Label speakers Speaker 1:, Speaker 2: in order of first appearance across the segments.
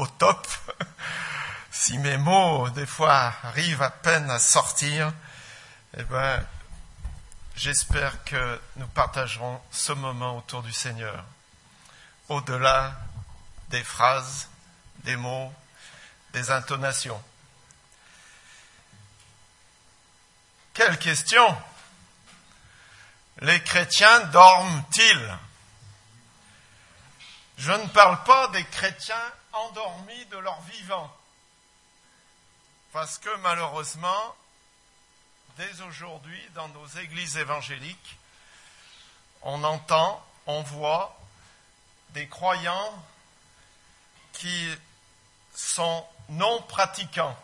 Speaker 1: au top. Si mes mots, des fois, arrivent à peine à sortir, j'espère que nous partagerons ce moment autour du Seigneur, au-delà des phrases, des mots, des intonations. Quelle question! Les chrétiens dorment-ils? Je ne parle pas des chrétiens endormis de leur vivant, parce que malheureusement, dès aujourd'hui, dans nos églises évangéliques, on entend, on voit des croyants qui sont non pratiquants.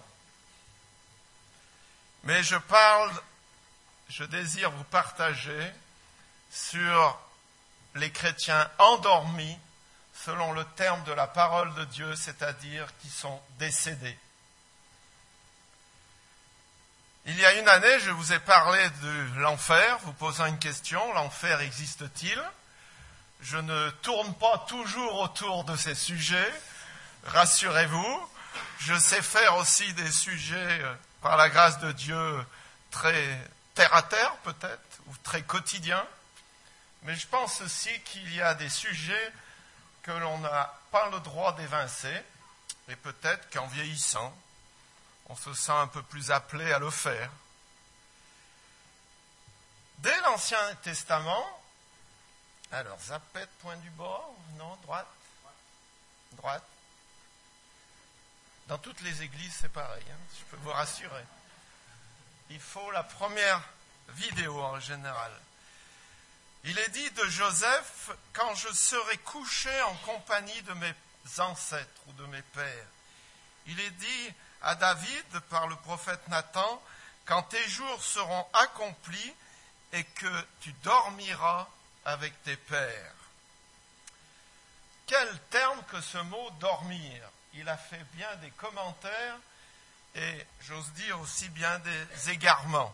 Speaker 1: Mais je désire vous partager sur les chrétiens endormis selon le terme de la parole de Dieu, c'est-à-dire qui sont décédés. Il y a une année, je vous ai parlé de l'enfer, vous posant une question, l'enfer existe-t-il? Je ne tourne pas toujours autour de ces sujets, rassurez-vous. Je sais faire aussi des sujets, par la grâce de Dieu, très terre-à-terre peut-être, ou très quotidiens. Mais je pense aussi qu'il y a des sujets que l'on n'a pas le droit d'évincer, et peut-être qu'en vieillissant, on se sent un peu plus appelé à le faire. Dès l'Ancien Testament, alors zapette, point du bord, non, droite, droite. Dans toutes les églises, c'est pareil, je peux vous rassurer. Il faut la première vidéo en général. Il est dit de Joseph, « Quand je serai couché en compagnie de mes ancêtres ou de mes pères. » Il est dit à David par le prophète Nathan, « Quand tes jours seront accomplis et que tu dormiras avec tes pères. » Quel terme que ce mot « dormir ». Il a fait bien des commentaires et, j'ose dire, aussi bien des égarements.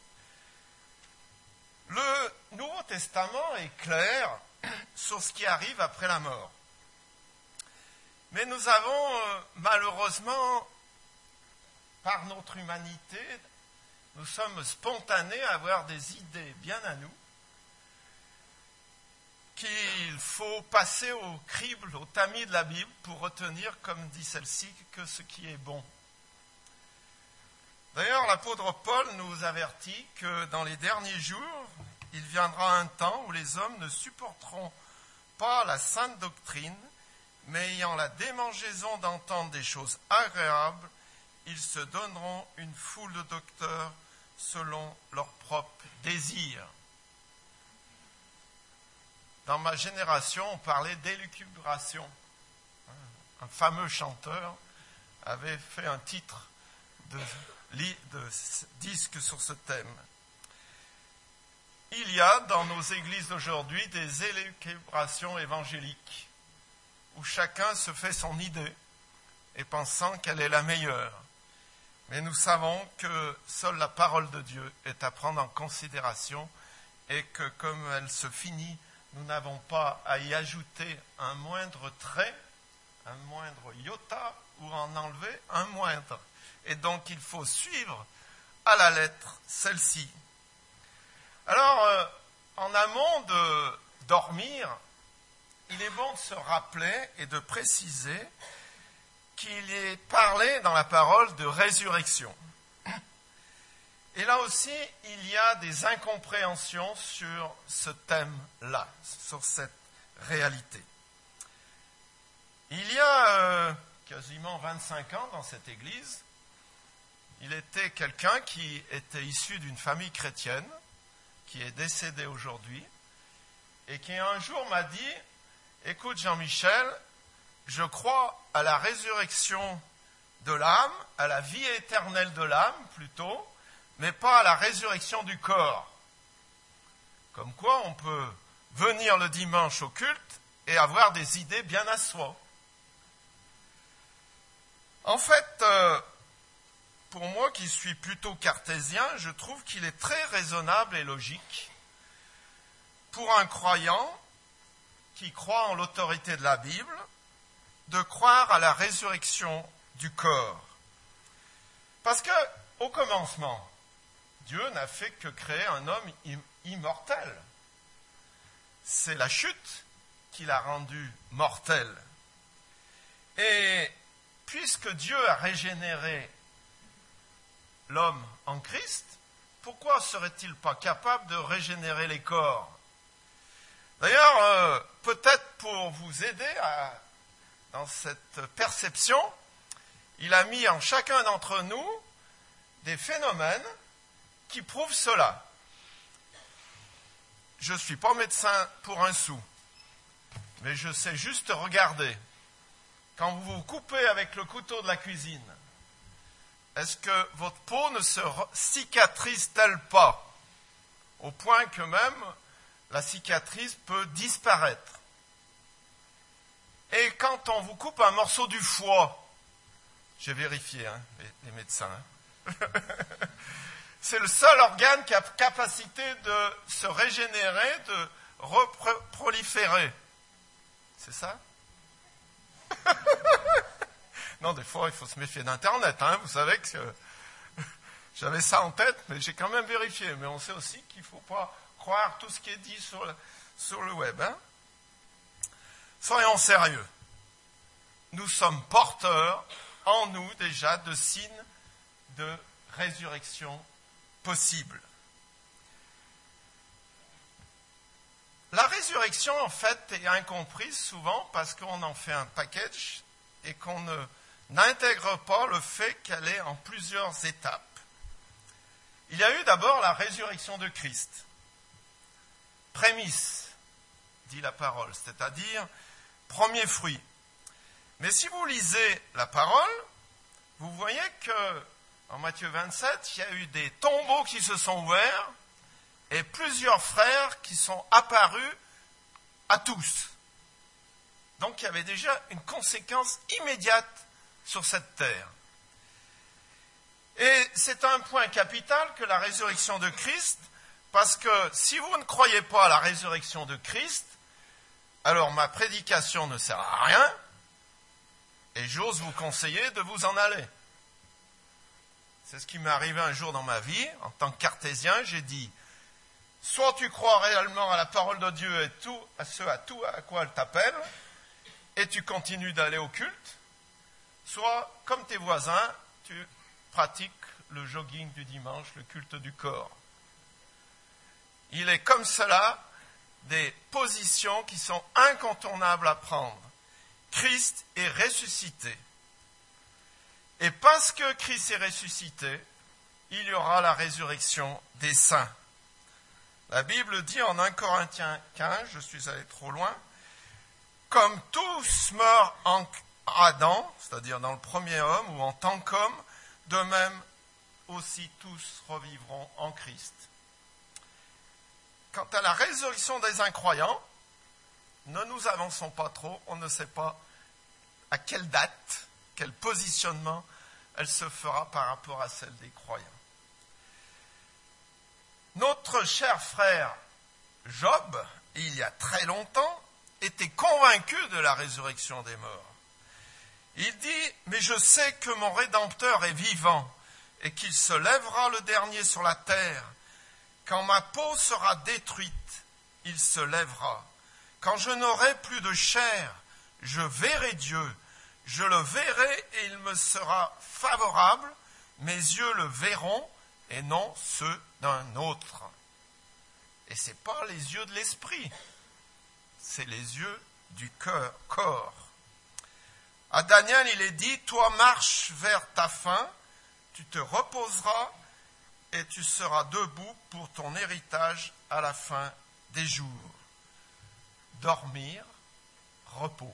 Speaker 1: Le Nouveau Testament est clair sur ce qui arrive après la mort. Mais nous avons malheureusement, par notre humanité, nous sommes spontanés à avoir des idées bien à nous, qu'il faut passer au crible, au tamis de la Bible pour retenir, comme dit celle-ci, que ce qui est bon. D'ailleurs, l'apôtre Paul nous avertit que dans les derniers jours, il viendra un temps où les hommes ne supporteront pas la sainte doctrine, mais ayant la démangeaison d'entendre des choses agréables, ils se donneront une foule de docteurs selon leurs propres désirs. Dans ma génération, on parlait d'élucubration. Un fameux chanteur avait fait un titre de disque sur ce thème. Il y a dans nos églises d'aujourd'hui des élucubrations évangéliques où chacun se fait son idée et pensant qu'elle est la meilleure. Mais nous savons que seule la parole de Dieu est à prendre en considération et que comme elle se finit, nous n'avons pas à y ajouter un moindre trait, un moindre iota ou en enlever un moindre. Et donc il faut suivre à la lettre celle-ci. Alors, en amont de dormir, il est bon de se rappeler et de préciser qu'il est parlé dans la parole de résurrection. Et là aussi, il y a des incompréhensions sur ce thème-là, sur cette réalité. Il y a quasiment 25 ans dans cette église, il était quelqu'un qui était issu d'une famille chrétienne, qui est décédé aujourd'hui, et qui un jour m'a dit, « Écoute Jean-Michel, je crois à la résurrection de l'âme, à la vie éternelle de l'âme plutôt, mais pas à la résurrection du corps. » Comme quoi on peut venir le dimanche au culte et avoir des idées bien à soi. En fait, pour moi qui suis plutôt cartésien, je trouve qu'il est très raisonnable et logique pour un croyant qui croit en l'autorité de la Bible de croire à la résurrection du corps. Parce que, au commencement, Dieu n'a fait que créer un homme immortel. C'est la chute qui l'a rendu mortel. Et puisque Dieu a régénéré l'homme en Christ, pourquoi serait-il pas capable de régénérer les corps? D'ailleurs, peut-être pour vous aider dans cette perception, il a mis en chacun d'entre nous des phénomènes qui prouvent cela. Je ne suis pas médecin pour un sou, mais je sais juste regarder. Quand vous vous coupez avec le couteau de la cuisine, est-ce que votre peau ne se cicatrise-t-elle pas, au point que même la cicatrice peut disparaître? Et quand on vous coupe un morceau du foie, j'ai vérifié, les médecins, c'est le seul organe qui a capacité de se régénérer, de reproliférer. C'est ça? Non, des fois, il faut se méfier d'Internet. Vous savez que j'avais ça en tête, mais j'ai quand même vérifié. Mais on sait aussi qu'il ne faut pas croire tout ce qui est dit sur le web. Soyons sérieux. Nous sommes porteurs en nous déjà de signes de résurrection possible. La résurrection, en fait, est incomprise souvent parce qu'on en fait un package et qu'on n'intègre pas le fait qu'elle est en plusieurs étapes. Il y a eu d'abord la résurrection de Christ. Prémisse, dit la parole, c'est-à-dire premier fruit. Mais si vous lisez la parole, vous voyez que en Matthieu 27, il y a eu des tombeaux qui se sont ouverts et plusieurs frères qui sont apparus à tous. Donc il y avait déjà une conséquence immédiate sur cette terre. Et c'est un point capital que la résurrection de Christ, parce que si vous ne croyez pas à la résurrection de Christ, alors ma prédication ne sert à rien, et j'ose vous conseiller de vous en aller. C'est ce qui m'est arrivé un jour dans ma vie. En tant que cartésien, j'ai dit, soit tu crois réellement à la parole de Dieu et à tout à quoi elle t'appelle, et tu continues d'aller au culte, soit, comme tes voisins, tu pratiques le jogging du dimanche, le culte du corps. Il est comme cela des positions qui sont incontournables à prendre. Christ est ressuscité. Et parce que Christ est ressuscité, il y aura la résurrection des saints. La Bible dit en 1 Corinthiens 15, je suis allé trop loin, comme tous meurent en Adam, c'est-à-dire dans le premier homme ou en tant qu'homme, de même aussi tous revivront en Christ. Quant à la résurrection des incroyants, ne nous avançons pas trop, on ne sait pas à quelle date, quel positionnement elle se fera par rapport à celle des croyants. Notre cher frère Job, il y a très longtemps, était convaincu de la résurrection des morts. Il dit, mais je sais que mon Rédempteur est vivant et qu'il se lèvera le dernier sur la terre. Quand ma peau sera détruite, il se lèvera. Quand je n'aurai plus de chair, je verrai Dieu. Je le verrai et il me sera favorable. Mes yeux le verront et non ceux d'un autre. Et ce n'est pas les yeux de l'esprit, c'est les yeux du corps. À Daniel, il est dit, toi marche vers ta fin, tu te reposeras et tu seras debout pour ton héritage à la fin des jours. Dormir, repos.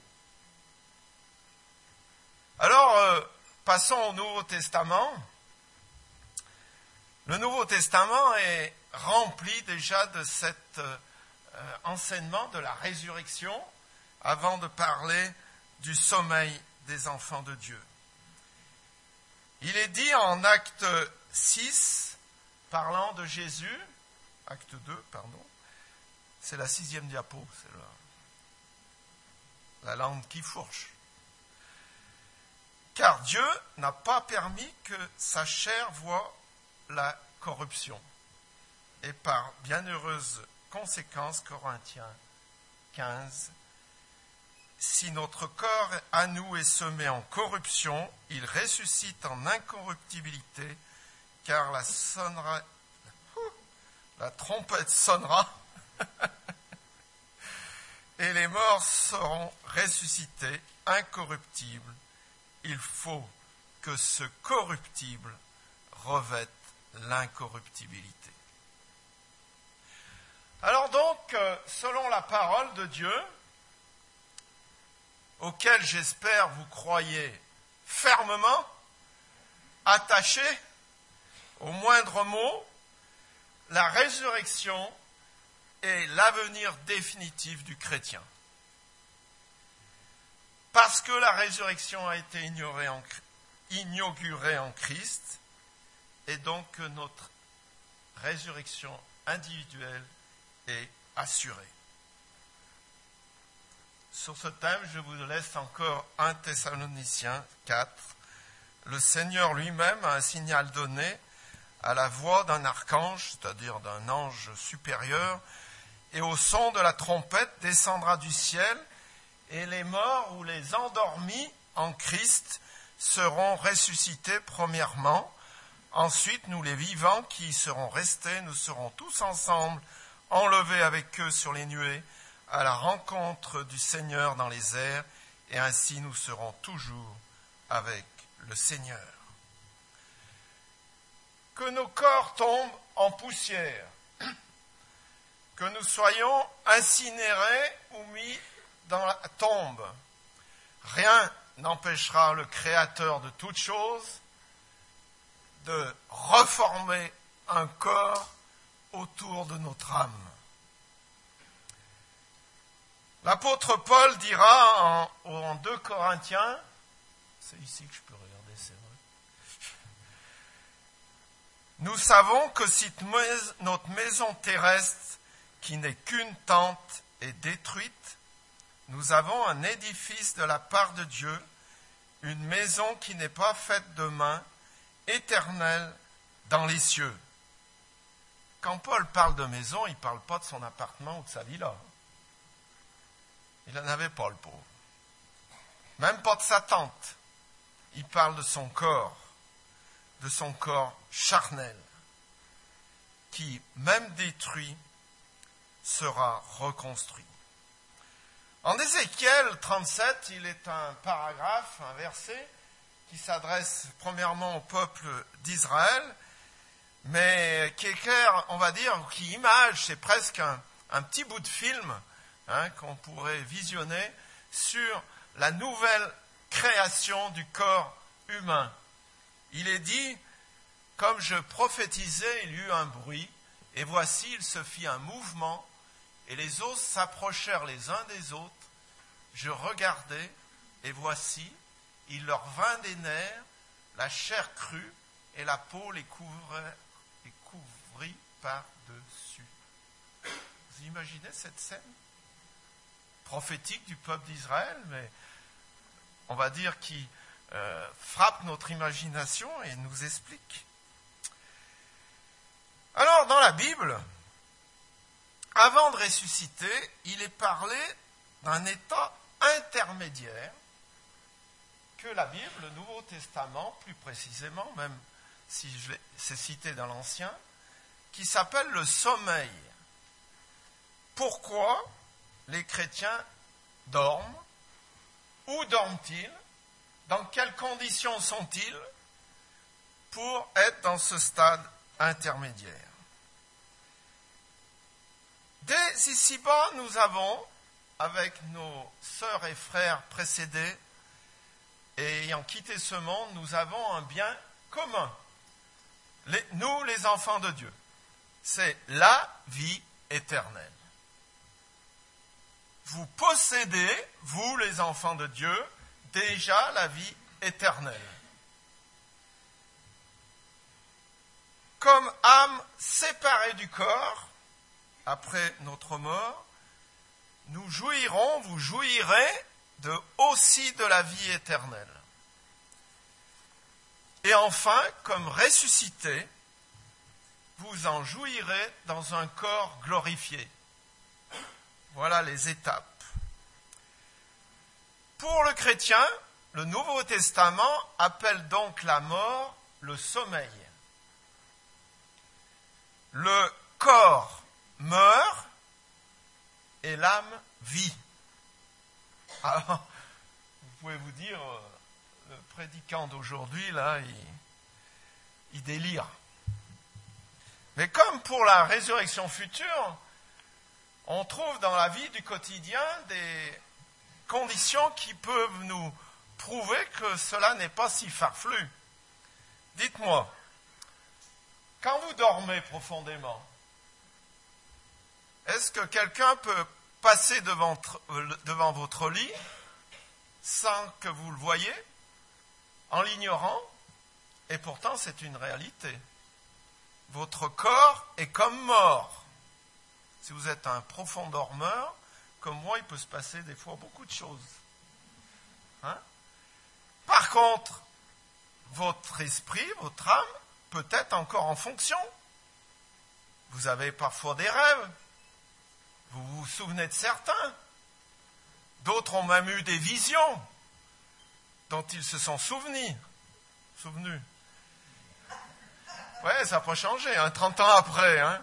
Speaker 1: Alors, passons au Nouveau Testament. Le Nouveau Testament est rempli déjà de cet enseignement de la résurrection avant de parler du sommeil des enfants de Dieu. Il est dit en Acte 6, parlant de Jésus, Acte 2, c'est la 6e diapo, c'est la langue qui fourche. Dieu n'a pas permis que sa chair voie la corruption. Et par bienheureuse conséquence, Corinthiens 15, si notre corps à nous est semé en corruption, il ressuscite en incorruptibilité, car la trompette sonnera et les morts seront ressuscités incorruptibles. Il faut que ce corruptible revête l'incorruptibilité. Alors donc, selon la parole de Dieu, auquel j'espère vous croyez fermement, attachés au moindre mot, la résurrection est l'avenir définitif du chrétien. Parce que la résurrection a été inaugurée en Christ, et donc que notre résurrection individuelle est assurée. Sur ce thème, je vous laisse encore 1 Thessaloniciens 4. Le Seigneur lui-même a un signal donné à la voix d'un archange, c'est-à-dire d'un ange supérieur, et au son de la trompette descendra du ciel, et les morts ou les endormis en Christ seront ressuscités premièrement. Ensuite, nous les vivants qui serons restés, nous serons tous ensemble enlevés avec eux sur les nuées à la rencontre du Seigneur dans les airs, et ainsi nous serons toujours avec le Seigneur. Que nos corps tombent en poussière, que nous soyons incinérés ou mis dans la tombe. Rien n'empêchera le Créateur de toutes choses de reformer un corps autour de notre âme. L'apôtre Paul dira en 2 Corinthiens, c'est ici que je peux regarder, c'est vrai. Nous savons que si notre maison terrestre, qui n'est qu'une tente, est détruite, nous avons un édifice de la part de Dieu, une maison qui n'est pas faite de main, éternelle dans les cieux. Quand Paul parle de maison, il ne parle pas de son appartement ou de sa villa. Il n'en avait pas, le pauvre. Même pas de sa tente. Il parle de son corps charnel, qui, même détruit, sera reconstruit. En Ézéchiel 37, il est un paragraphe, un verset, qui s'adresse premièrement au peuple d'Israël, mais qui éclaire, on va dire, qui image, c'est presque un petit bout de film qu'on pourrait visionner sur la nouvelle création du corps humain. Il est dit, comme je prophétisais, il y eut un bruit, et voici, il se fit un mouvement, et les os s'approchèrent les uns des autres. Je regardai, et voici, il leur vint des nerfs, la chair crue, et la peau les couvrit par-dessus. Vous imaginez cette scène prophétique du peuple d'Israël, mais on va dire qui frappe notre imagination et nous explique. Alors, dans la Bible, avant de ressusciter, il est parlé d'un état intermédiaire que la Bible, le Nouveau Testament, plus précisément, même si c'est cité dans l'Ancien, qui s'appelle le sommeil. Pourquoi les chrétiens dorment? Où dorment-ils? Dans quelles conditions sont-ils pour être dans ce stade intermédiaire? Dès ici-bas, nous avons, avec nos sœurs et frères précédés, et ayant quitté ce monde, nous avons un bien commun. Nous, les enfants de Dieu, c'est la vie éternelle. Vous possédez, vous, les enfants de Dieu, déjà la vie éternelle. Comme âme séparée du corps, après notre mort, nous jouirons, vous jouirez aussi de la vie éternelle. enfin, comme ressuscité, vous en jouirez dans un corps glorifié. Voilà les étapes. Pour le chrétien, le Nouveau Testament appelle donc la mort le sommeil. Le corps meurt et l'âme vit. Alors, vous pouvez vous dire, le prédicant d'aujourd'hui, là, il délire. Mais comme pour la résurrection future, on trouve dans la vie du quotidien des conditions qui peuvent nous prouver que cela n'est pas si farfelu. Dites-moi, quand vous dormez profondément, est-ce que quelqu'un peut passer devant votre lit sans que vous le voyiez, en l'ignorant? Et pourtant, c'est une réalité. Votre corps est comme mort. Si vous êtes un profond dormeur, comme moi, il peut se passer des fois beaucoup de choses. Hein? Par contre, votre esprit, votre âme, peut être encore en fonction. Vous avez parfois des rêves. Vous vous souvenez de certains. D'autres ont même eu des visions dont ils se sont souvenus. Ouais, ça peut changer, 30 ans après. Hein.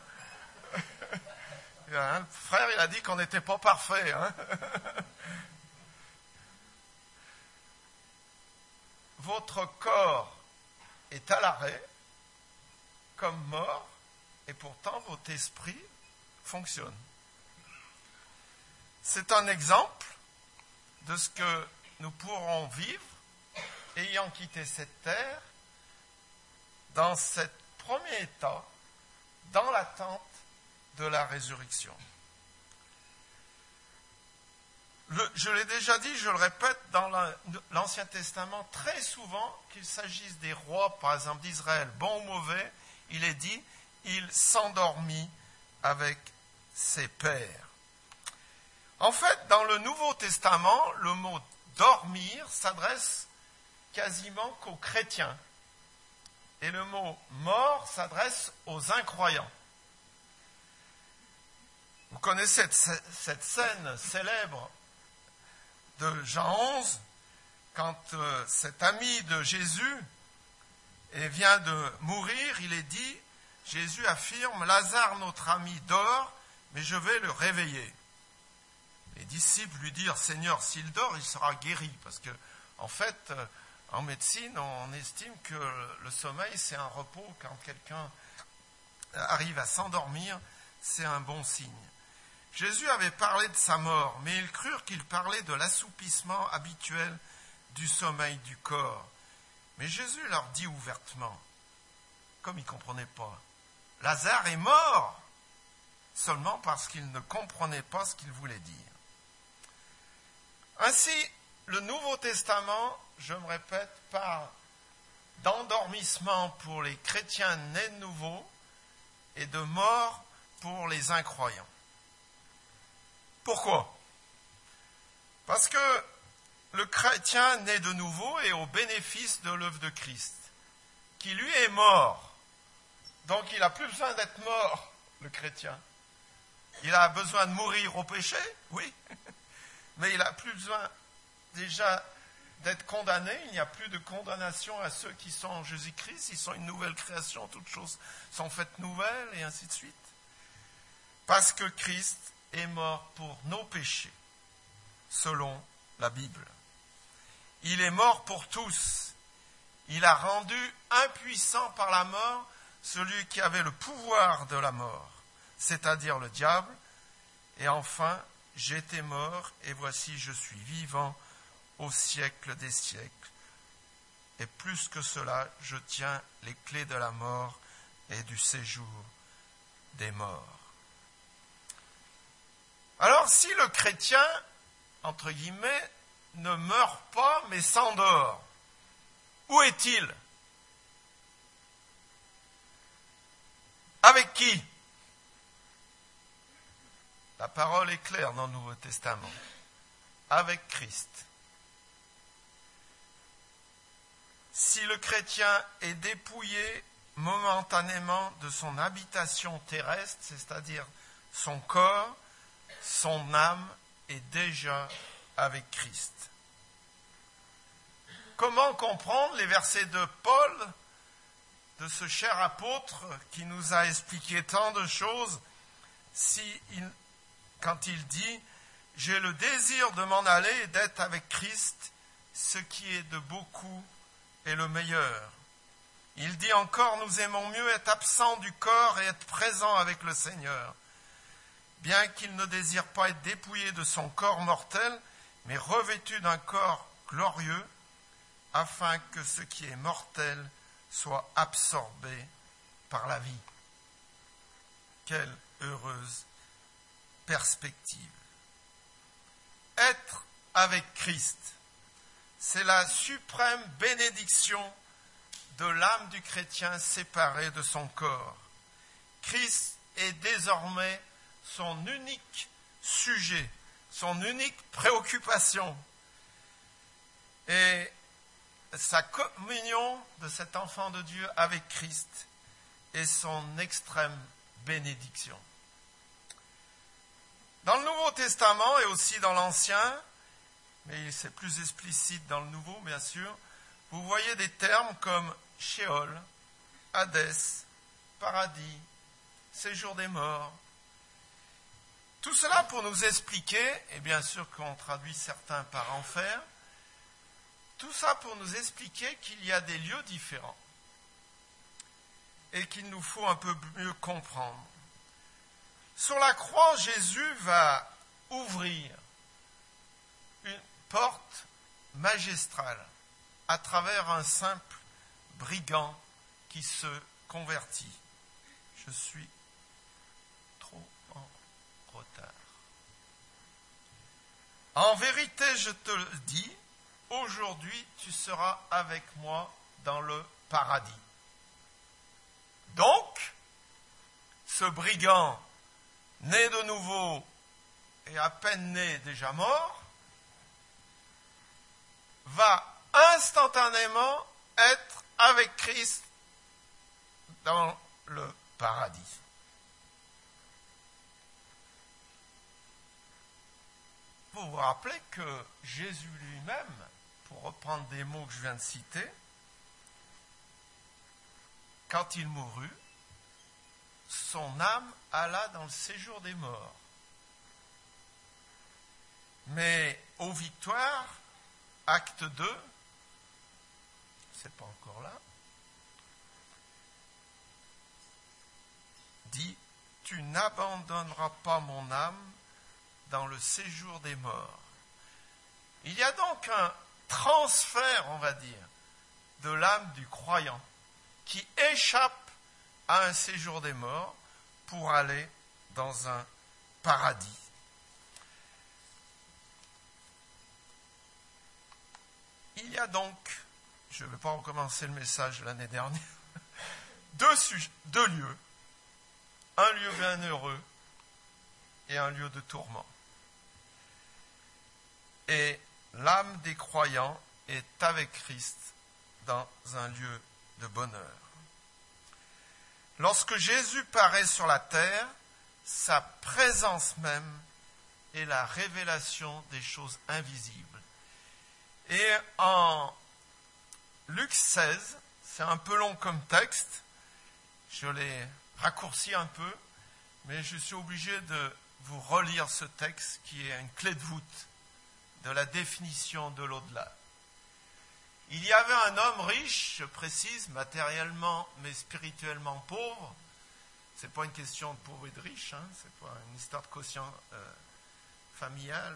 Speaker 1: Le frère, il a dit qu'on n'était pas parfait. Hein. Votre corps est à l'arrêt, comme mort, et pourtant votre esprit fonctionne. C'est un exemple de ce que nous pourrons vivre, ayant quitté cette terre, dans cet premier état, dans l'attente de la résurrection. Je l'ai déjà dit, je le répète, dans l'Ancien Testament, très souvent, qu'il s'agisse des rois, par exemple d'Israël, bons ou mauvais, il est dit, il s'endormit avec ses pères. En fait, dans le Nouveau Testament, le mot dormir s'adresse quasiment qu'aux chrétiens. Et le mot mort s'adresse aux incroyants. Vous connaissez cette scène célèbre de Jean 11, quand cet ami de Jésus vient de mourir, il est dit, Jésus affirme, Lazare, notre ami, dort, mais je vais le réveiller. Les disciples lui dirent, Seigneur, s'il dort, il sera guéri. Parce que, en fait, en médecine, on estime que le sommeil, c'est un repos. Quand quelqu'un arrive à s'endormir, c'est un bon signe. Jésus avait parlé de sa mort, mais ils crurent qu'il parlait de l'assoupissement habituel du sommeil du corps. Mais Jésus leur dit ouvertement, comme ils ne comprenaient pas, Lazare est mort, seulement parce qu'ils ne comprenaient pas ce qu'il voulait dire. Ainsi, le Nouveau Testament, je me répète, parle d'endormissement pour les chrétiens nés de nouveau et de mort pour les incroyants. Pourquoi? Parce que le chrétien né de nouveau est au bénéfice de l'œuvre de Christ, qui lui est mort. Donc il n'a plus besoin d'être mort, le chrétien. Il a besoin de mourir au péché, oui, mais il n'a plus besoin déjà d'être condamné. Il n'y a plus de condamnation à ceux qui sont en Jésus-Christ. Ils sont une nouvelle création, toutes choses sont faites nouvelles, et ainsi de suite. Parce que Christ est mort pour nos péchés, selon la Bible. Il est mort pour tous. Il a rendu impuissant par la mort celui qui avait le pouvoir de la mort, c'est-à-dire le diable. Et enfin, j'étais mort, et voici je suis vivant au siècle des siècles. Et plus que cela, je tiens les clés de la mort et du séjour des morts. Alors, si le chrétien, entre guillemets, ne meurt pas, mais s'endort, où est-il? Avec qui? La parole est claire dans le Nouveau Testament. Avec Christ. si le chrétien est dépouillé momentanément de son habitation terrestre, c'est-à-dire son corps, son âme est déjà avec Christ. Comment comprendre les versets de Paul, de ce cher apôtre qui nous a expliqué tant de choses, quand il dit « J'ai le désir de m'en aller et d'être avec Christ, ce qui est de beaucoup est le meilleur. » Il dit encore « Nous aimons mieux être absents du corps et être présents avec le Seigneur. » Bien qu'il ne désire pas être dépouillé de son corps mortel, mais revêtu d'un corps glorieux, afin que ce qui est mortel soit absorbé par la vie. Quelle heureuse perspective. Être avec Christ, c'est la suprême bénédiction de l'âme du chrétien séparée de son corps. Christ est désormais son unique sujet, son unique préoccupation. Et sa communion de cet enfant de Dieu avec Christ est son extrême bénédiction. Dans le Nouveau Testament et aussi dans l'Ancien, mais c'est plus explicite dans le Nouveau bien sûr, vous voyez des termes comme Sheol, Hadès, paradis, séjour des morts. Tout cela pour nous expliquer, et bien sûr qu'on traduit certains par enfer, tout ça pour nous expliquer qu'il y a des lieux différents et qu'il nous faut un peu mieux comprendre. Sur la croix, Jésus va ouvrir une porte magistrale à travers un simple brigand qui se convertit. Je suis trop en retard. En vérité, je te le dis, aujourd'hui, tu seras avec moi dans le paradis. Donc, ce brigand, né de nouveau et à peine né déjà mort, va instantanément être avec Christ dans le paradis. Vous vous rappelez que Jésus lui-même, pour reprendre des mots que je viens de citer, quand il mourut, son âme alla dans le séjour des morts. Mais aux victoires, acte 2, c'est pas encore là, dit « Tu n'abandonneras pas mon âme dans le séjour des morts. » Il y a donc un transfert, on va dire, de l'âme du croyant qui échappe à un séjour des morts pour aller dans un paradis. Il y a donc, je ne vais pas recommencer le message de l'année dernière, deux lieux, un lieu bienheureux et un lieu de tourment. Et l'âme des croyants est avec Christ dans un lieu de bonheur. Lorsque Jésus paraît sur la terre, sa présence même est la révélation des choses invisibles. Et en Luc 16, c'est un peu long comme texte, je l'ai raccourci un peu, mais je suis obligé de vous relire ce texte qui est une clé de voûte de la définition de l'au-delà. Il y avait un homme riche, je précise, matériellement mais spirituellement pauvre. Ce n'est pas une question de pauvre et de riche, hein, ce n'est pas une histoire de quotient familial.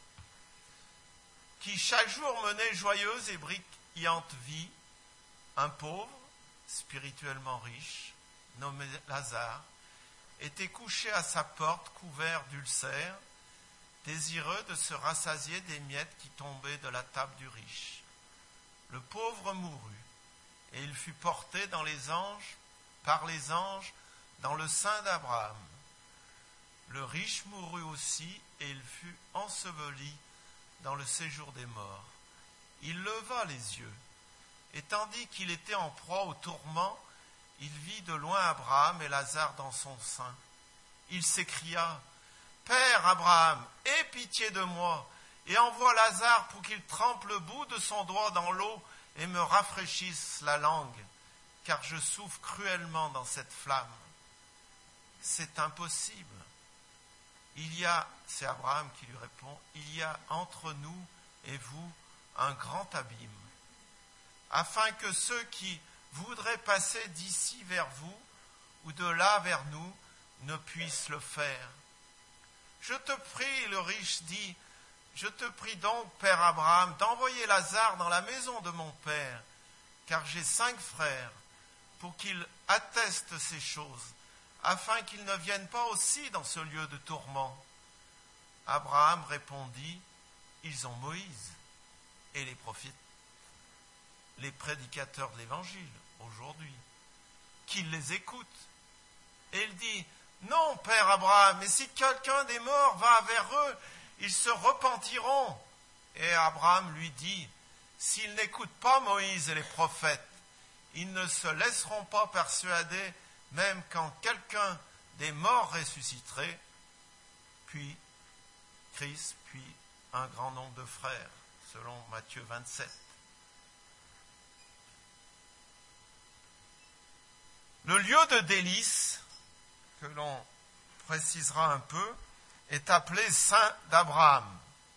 Speaker 1: Qui chaque jour menait joyeuse et brillante vie, un pauvre, spirituellement riche, nommé Lazare, était couché à sa porte couvert d'ulcères, désireux de se rassasier des miettes qui tombaient de la table du riche. Le pauvre mourut, et il fut porté par les anges, dans le sein d'Abraham. Le riche mourut aussi, et il fut enseveli dans le séjour des morts. Il leva les yeux, Et tandis qu'il était en proie au tourment, il vit de loin Abraham et Lazare dans son sein. Il s'écria, « Père Abraham, aie pitié de moi, et envoie Lazare pour qu'il trempe le bout de son doigt dans l'eau et me rafraîchisse la langue, car je souffre cruellement dans cette flamme. » C'est impossible. C'est Abraham qui lui répond, « Il y a entre nous et vous un grand abîme, afin que ceux qui voudraient passer d'ici vers vous ou de là vers nous ne puissent le faire. Je te prie, le riche dit, je te prie donc, Père Abraham, d'envoyer Lazare dans la maison de mon père, car j'ai 5 frères, pour qu'ils attestent ces choses, afin qu'ils ne viennent pas aussi dans ce lieu de tourment. » Abraham répondit, « Ils ont Moïse et les prophètes, les prédicateurs de l'Évangile aujourd'hui, qu'ils les écoutent. » Et il dit, « Non, Père Abraham, mais si quelqu'un des morts va vers eux, ils se repentiront. » Et Abraham lui dit, « S'ils n'écoutent pas Moïse et les prophètes, ils ne se laisseront pas persuader, même quand quelqu'un des morts ressusciterait. » Puis Christ, puis un grand nombre de frères, selon Matthieu 27. Le lieu de délice, que l'on précisera un peu, est appelé Saint d'Abraham.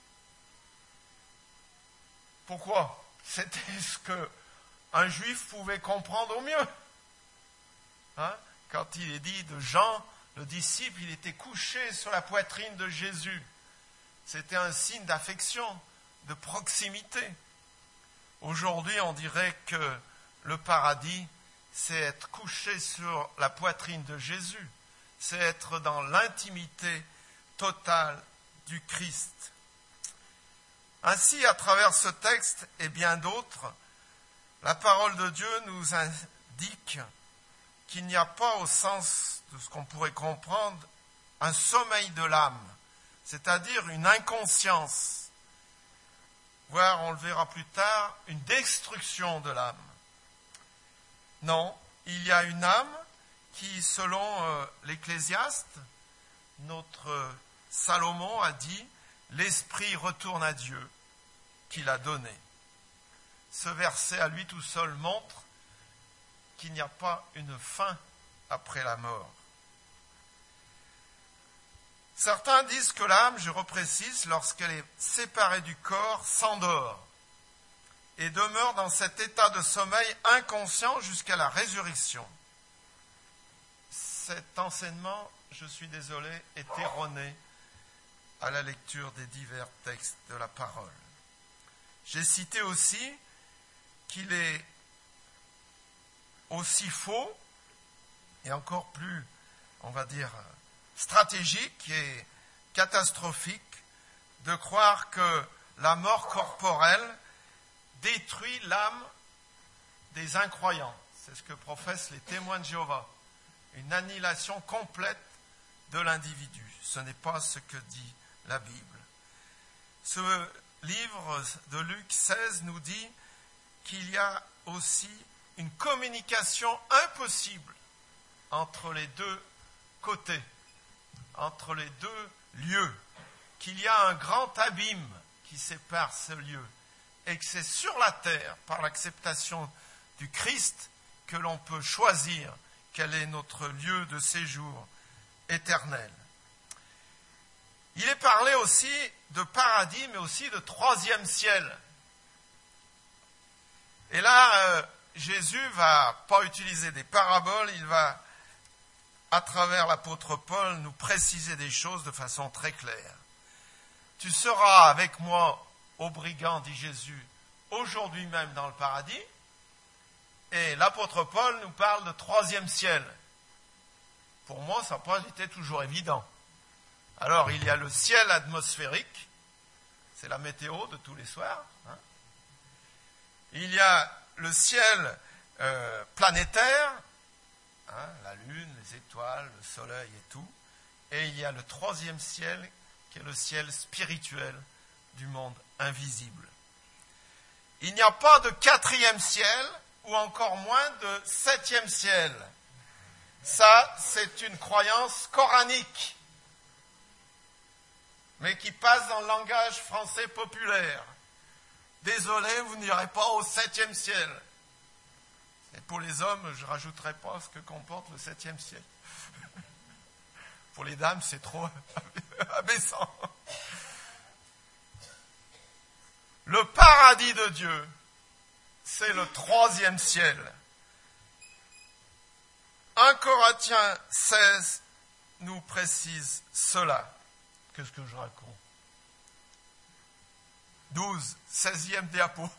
Speaker 1: Pourquoi? C'était ce qu'un juif pouvait comprendre au mieux. Quand il est dit de Jean, le disciple, il était couché sur la poitrine de Jésus. C'était un signe d'affection, de proximité. Aujourd'hui, on dirait que le paradis, c'est être couché sur la poitrine de Jésus. C'est être dans l'intimité totale du Christ. Ainsi, à travers ce texte et bien d'autres, la parole de Dieu nous indique qu'il n'y a pas, au sens de ce qu'on pourrait comprendre, un sommeil de l'âme, c'est-à-dire une inconscience, voire, on le verra plus tard, une destruction de l'âme. Non, il y a une âme qui, selon l'Ecclésiaste, notre Salomon a dit, l'esprit retourne à Dieu qu'il a donné. Ce verset à lui tout seul montre qu'il n'y a pas une fin après la mort. Certains disent que l'âme, je reprécise, lorsqu'elle est séparée du corps, s'endort et demeure dans cet état de sommeil inconscient jusqu'à la résurrection. Cet enseignement, je suis désolé, est erroné à la lecture des divers textes de la parole. J'ai cité aussi qu'il est aussi faux et encore plus, on va dire, stratégique et catastrophique de croire que la mort corporelle détruit l'âme des incroyants. C'est ce que professent les témoins de Jéhovah. Une annihilation complète de l'individu. Ce n'est pas ce que dit la Bible. Ce livre de Luc 16 nous dit qu'il y a aussi une communication impossible entre les deux côtés, entre les deux lieux, qu'il y a un grand abîme qui sépare ce lieu, et que c'est sur la terre, par l'acceptation du Christ, que l'on peut choisir quel est notre lieu de séjour éternel. Il est parlé aussi de paradis, mais aussi de 3e ciel. Et là, Jésus ne va pas utiliser des paraboles, il va, à travers l'apôtre Paul, nous préciser des choses de façon très claire. « Tu seras avec moi, ô brigand, dit Jésus, aujourd'hui même dans le paradis. » Et l'apôtre Paul nous parle de 3e ciel. Pour moi, ça n'a pas été toujours évident. Alors, il y a le ciel atmosphérique, c'est la météo de tous les soirs. Il y a le ciel planétaire, la lune, les étoiles, le soleil et tout. Et il y a le 3e ciel, qui est le ciel spirituel du monde invisible. Il n'y a pas de 4e ciel ou encore moins de 7e ciel. Ça, c'est une croyance coranique, mais qui passe dans le langage français populaire. Désolé, vous n'irez pas au 7e ciel. Et pour les hommes, je ne rajouterai pas ce que comporte le 7e ciel. Pour les dames, c'est trop abaissant. Le paradis de Dieu, c'est le 3e ciel. 1 Corinthiens 16 nous précise cela. Qu'est-ce que je raconte? 12, 16e diapo.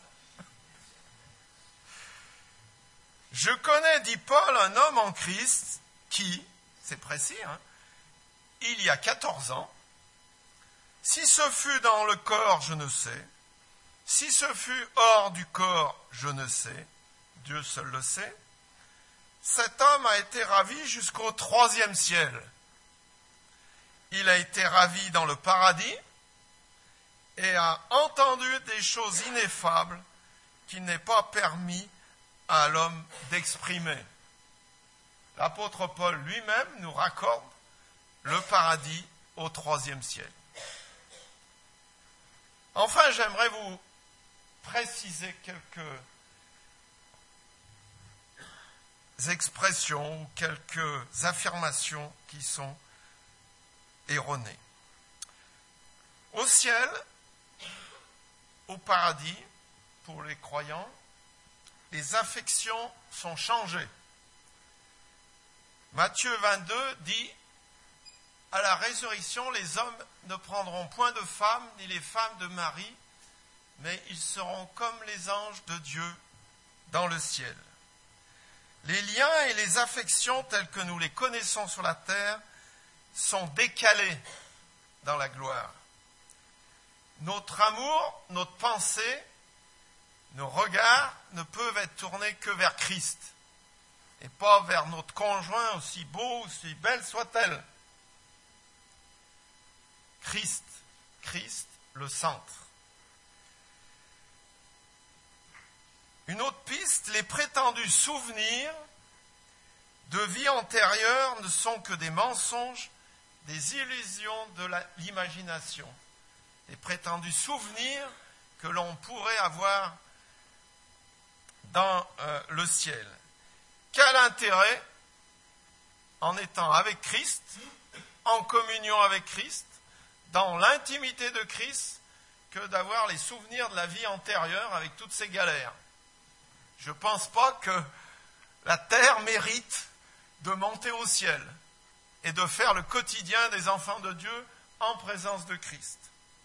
Speaker 1: Je connais, dit Paul, un homme en Christ qui, c'est précis, il y a 14 ans, si ce fut dans le corps, je ne sais, si ce fut hors du corps, je ne sais, Dieu seul le sait, cet homme a été ravi jusqu'au 3e ciel. Il a été ravi dans le paradis et a entendu des choses ineffables qu'il n'est pas permis à l'homme d'exprimer. L'apôtre Paul lui-même nous raccorde le paradis au 3e ciel. Enfin, j'aimerais vous préciser quelques expressions ou quelques affirmations qui sont erronées. Au ciel, au paradis, pour les croyants, les affections sont changées. Matthieu 22 dit « À la résurrection, les hommes ne prendront point de femmes, ni les femmes de mari, mais ils seront comme les anges de Dieu dans le ciel. » Les liens et les affections tels que nous les connaissons sur la terre sont décalés dans la gloire. Notre amour, notre pensée, nos regards ne peuvent être tournés que vers Christ et pas vers notre conjoint, aussi beau, aussi belle soit-elle. Christ, le centre. Une autre piste, les prétendus souvenirs de vie antérieure ne sont que des mensonges, des illusions de l'imagination. Les prétendus souvenirs que l'on pourrait avoir dans le ciel. Quel intérêt, en étant avec Christ, en communion avec Christ, dans l'intimité de Christ, que d'avoir les souvenirs de la vie antérieure avec toutes ces galères? Je ne pense pas que la terre mérite de monter au ciel et de faire le quotidien des enfants de Dieu en présence de Christ.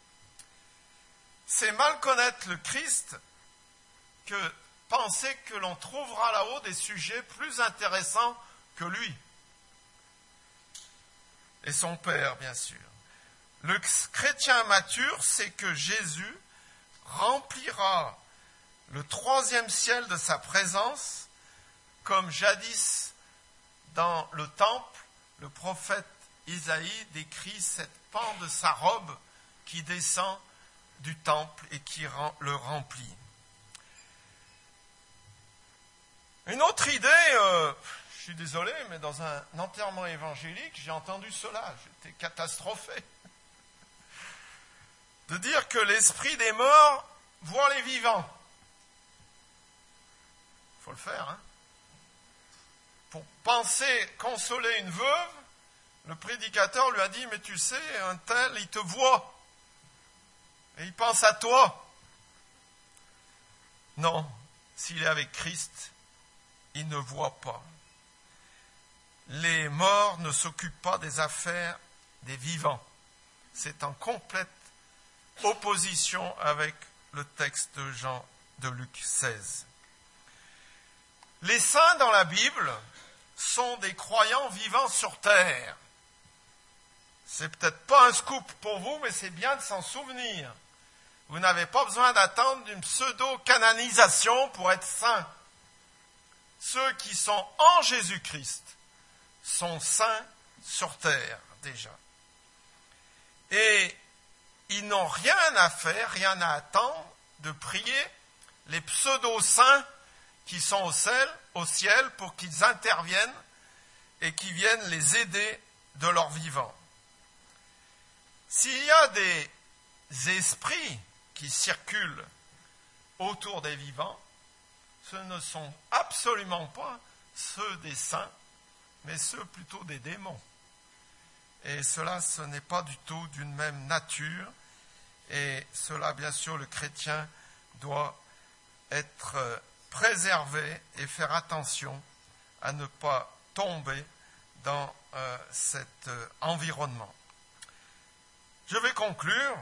Speaker 1: C'est mal connaître le Christ que penser que l'on trouvera là-haut des sujets plus intéressants que lui. Et son Père, bien sûr. Le chrétien mature sait que Jésus remplira le 3e ciel de sa présence, comme jadis dans le temple, le prophète Isaïe décrit cette pan de sa robe qui descend du temple et qui le remplit. Une autre idée, je suis désolé, mais dans un enterrement évangélique, j'ai entendu cela, j'étais catastrophé. De dire que l'esprit des morts voit les vivants. Il faut le faire, Pour penser consoler une veuve, le prédicateur lui a dit « Mais tu sais, un tel, il te voit. Et il pense à toi. » Non, s'il est avec Christ, il ne voit pas. Les morts ne s'occupent pas des affaires des vivants. C'est en complète opposition avec le texte de Luc 16. Les saints dans la Bible sont des croyants vivant sur terre. C'est peut-être pas un scoop pour vous, mais c'est bien de s'en souvenir. Vous n'avez pas besoin d'attendre une pseudo-canonisation pour être saints. Ceux qui sont en Jésus-Christ sont saints sur terre déjà. Et ils n'ont rien à faire, rien à attendre de prier les pseudo-saints qui sont au ciel pour qu'ils interviennent et qui viennent les aider de leur vivant. S'il y a des esprits qui circulent autour des vivants, ce ne sont absolument pas ceux des saints, mais ceux plutôt des démons. Et cela, ce n'est pas du tout d'une même nature. Et cela, bien sûr, le chrétien doit être préservé et faire attention à ne pas tomber dans cet environnement. Je vais conclure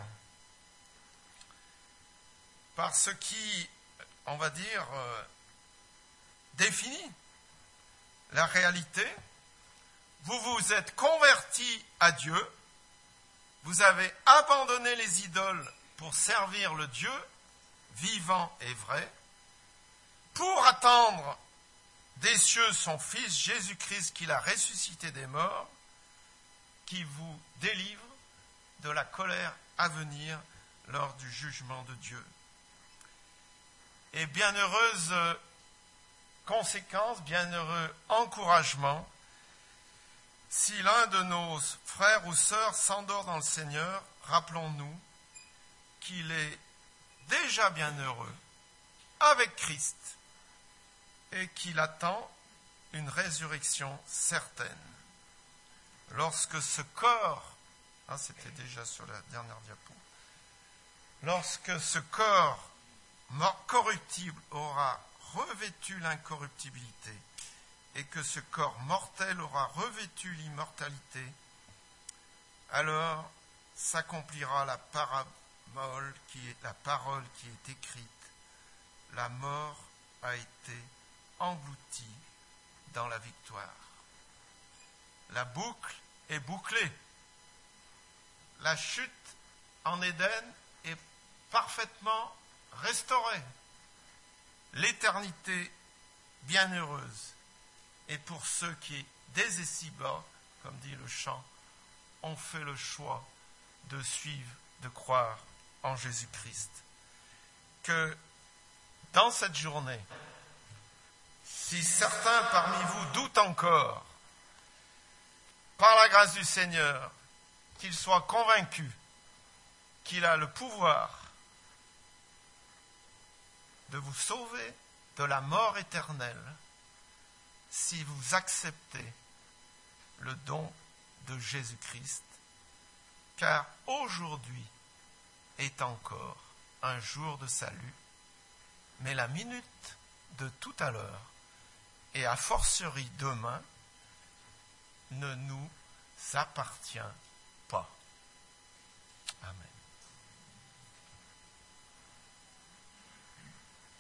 Speaker 1: par ce qui, on va dire, définit la réalité. Vous vous êtes convertis à Dieu, vous avez abandonné les idoles pour servir le Dieu vivant et vrai, pour attendre des cieux son Fils Jésus-Christ qu'il a ressuscité des morts, qui vous délivre de la colère à venir lors du jugement de Dieu. Et bienheureuse conséquence, bienheureux encouragement, si l'un de nos frères ou sœurs s'endort dans le Seigneur, rappelons-nous qu'il est déjà bienheureux avec Christ et qu'il attend une résurrection certaine. Lorsque ce corps, c'était déjà sur la dernière diapo, lorsque ce corps corruptible aura revêtu l'incorruptibilité et que ce corps mortel aura revêtu l'immortalité, alors s'accomplira la parole qui est écrite. La mort a été engloutie dans la victoire. La boucle est bouclée. La chute en Éden est parfaitement restaurée. L'éternité bienheureuse. Et pour ceux qui, dès ici-bas, comme dit le chant, ont fait le choix de suivre, de croire en Jésus-Christ. Que dans cette journée, si certains parmi vous doutent encore, par la grâce du Seigneur, qu'ils soient convaincus qu'il a le pouvoir de vous sauver de la mort éternelle si vous acceptez le don de Jésus-Christ, car aujourd'hui est encore un jour de salut, mais la minute de tout à l'heure, et a fortiori demain, ne nous appartient pas. Amen.